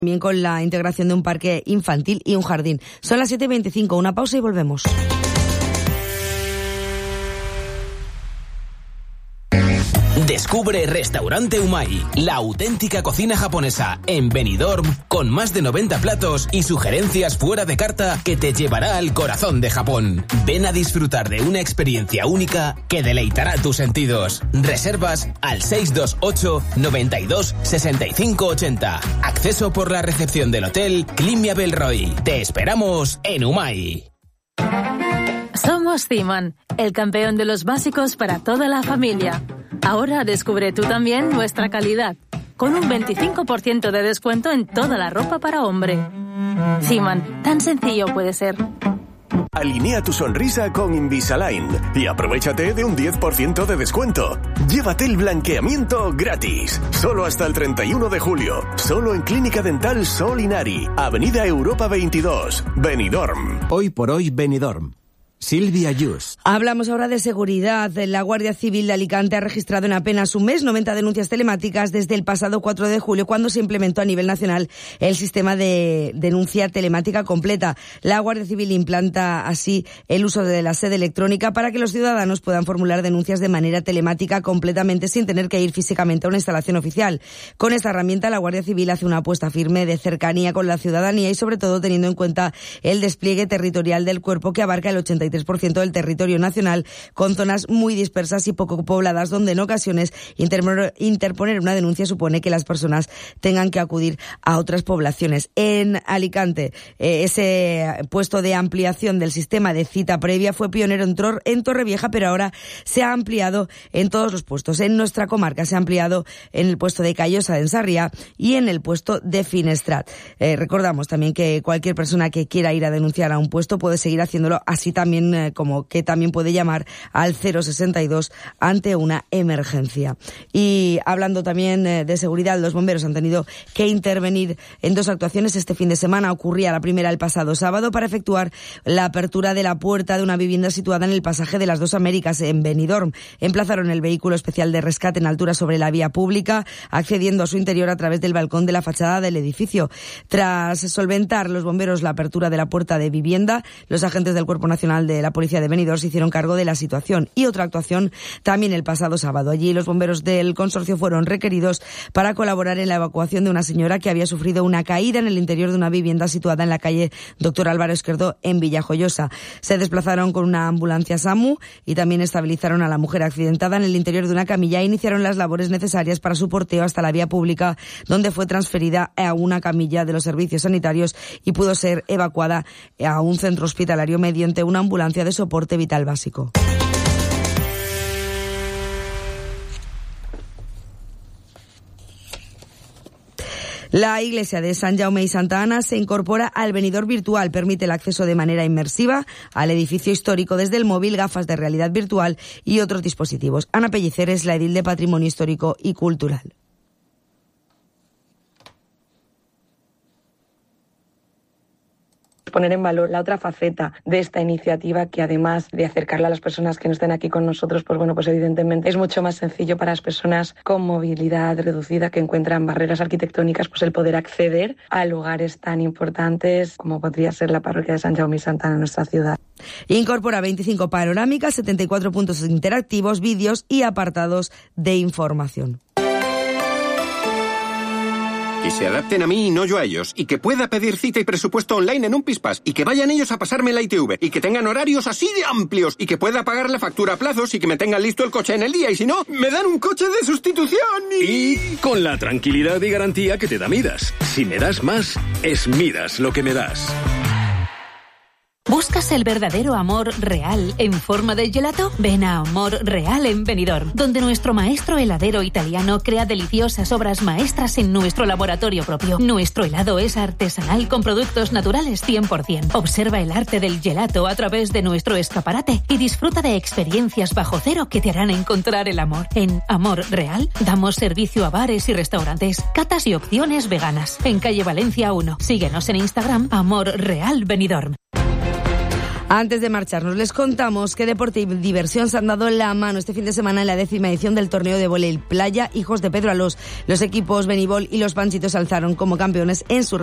También con la integración de un parque infantil y un jardín. Son las 7:25, una pausa y volvemos. Descubre Restaurante Umai, la auténtica cocina japonesa en Benidorm, con más de 90 platos y sugerencias fuera de carta que te llevará al corazón de Japón. Ven a disfrutar de una experiencia única que deleitará tus sentidos. Reservas al 628 92 65 80. Acceso por la recepción del hotel Climia Belroy. Te esperamos en Umai. Somos Zeeman, el campeón de los básicos para toda la familia. Ahora descubre tú también nuestra calidad, con un 25% de descuento en toda la ropa para hombre. Zeeman, tan sencillo puede ser. Alinea tu sonrisa con Invisalign y aprovéchate de un 10% de descuento. Llévate el blanqueamiento gratis. Solo hasta el 31 de julio. Solo en Clínica Dental Sol Inari, Avenida Europa 22, Benidorm. Hoy por hoy, Benidorm. Silvia Just. Hablamos ahora de seguridad. La Guardia Civil de Alicante ha registrado en apenas un mes 90 denuncias telemáticas desde el pasado 4 de julio, cuando se implementó a nivel nacional el sistema de denuncia telemática completa. La Guardia Civil implanta así el uso de la sede electrónica para que los ciudadanos puedan formular denuncias de manera telemática completamente sin tener que ir físicamente a una instalación oficial. Con esta herramienta, la Guardia Civil hace una apuesta firme de cercanía con la ciudadanía y, sobre todo, teniendo en cuenta el despliegue territorial del cuerpo, que abarca el 83% del territorio nacional, con zonas muy dispersas y poco pobladas, donde en ocasiones interponer una denuncia supone que las personas tengan que acudir a otras poblaciones. En Alicante, ese puesto de ampliación del sistema de cita previa fue pionero en Torrevieja, pero ahora se ha ampliado en todos los puestos. En nuestra comarca se ha ampliado en el puesto de Callosa, en Sarriá, y en el puesto de Finestrat. Recordamos también que cualquier persona que quiera ir a denunciar a un puesto puede seguir haciéndolo, así también como que también puede llamar al 062 ante una emergencia. Y hablando también de seguridad, los bomberos han tenido que intervenir en dos actuaciones este fin de semana. Ocurría la primera el pasado sábado para efectuar la apertura de la puerta de una vivienda situada en el pasaje de las Dos Américas, en Benidorm. Emplazaron el vehículo especial de rescate en altura sobre la vía pública, accediendo a su interior a través del balcón de la fachada del edificio. Tras solventar los bomberos la apertura de la puerta de vivienda, los agentes del Cuerpo Nacional de la Policía de Benidorm se hicieron cargo de la situación. Y otra actuación también el pasado sábado. Allí los bomberos del consorcio fueron requeridos para colaborar en la evacuación de una señora que había sufrido una caída en el interior de una vivienda situada en la calle Doctor Álvaro Esquerdo, en Villajoyosa. Se desplazaron con una ambulancia SAMU y también estabilizaron a la mujer accidentada en el interior de una camilla e iniciaron las labores necesarias para su porteo hasta la vía pública, donde fue transferida a una camilla de los servicios sanitarios y pudo ser evacuada a un centro hospitalario mediante una ambulancia de soporte vital básico. La iglesia de San Jaume y Santa Ana se incorpora al Benidorm virtual. Permite el acceso de manera inmersiva al edificio histórico desde el móvil, gafas de realidad virtual y otros dispositivos. Ana Pellicer es la edil de Patrimonio Histórico y Cultural. Poner en valor la otra faceta de esta iniciativa, que además de acercarla a las personas que no estén aquí con nosotros, pues evidentemente es mucho más sencillo para las personas con movilidad reducida que encuentran barreras arquitectónicas, pues el poder acceder a lugares tan importantes como podría ser la parroquia de San Jaume y Santa Ana en nuestra ciudad. Incorpora 25 panorámicas, 74 puntos interactivos, vídeos y apartados de información. Que se adapten a mí y no yo a ellos. Y que pueda pedir cita y presupuesto online en un Pispas. Y que vayan ellos a pasarme la ITV. Y que tengan horarios así de amplios. Y que pueda pagar la factura a plazos y que me tengan listo el coche en el día. Y si no, me dan un coche de sustitución. Y con la tranquilidad y garantía que te da Midas. Si me das más, es Midas lo que me das. ¿Buscas el verdadero amor real en forma de gelato? Ven a Amor Real en Benidorm, donde nuestro maestro heladero italiano crea deliciosas obras maestras en nuestro laboratorio propio. Nuestro helado es artesanal con productos naturales 100%. Observa el arte del gelato a través de nuestro escaparate y disfruta de experiencias bajo cero que te harán encontrar el amor. En Amor Real damos servicio a bares y restaurantes, catas y opciones veganas. En calle Valencia 1. Síguenos en Instagram, Amor Real Benidorm. Antes de marcharnos, les contamos que Deporte y Diversión se han dado la mano este fin de semana en la 10ª edición del torneo de vóley playa Hijos de Pedro Alós. Los equipos Benibol y los Panchitos se alzaron como campeones en su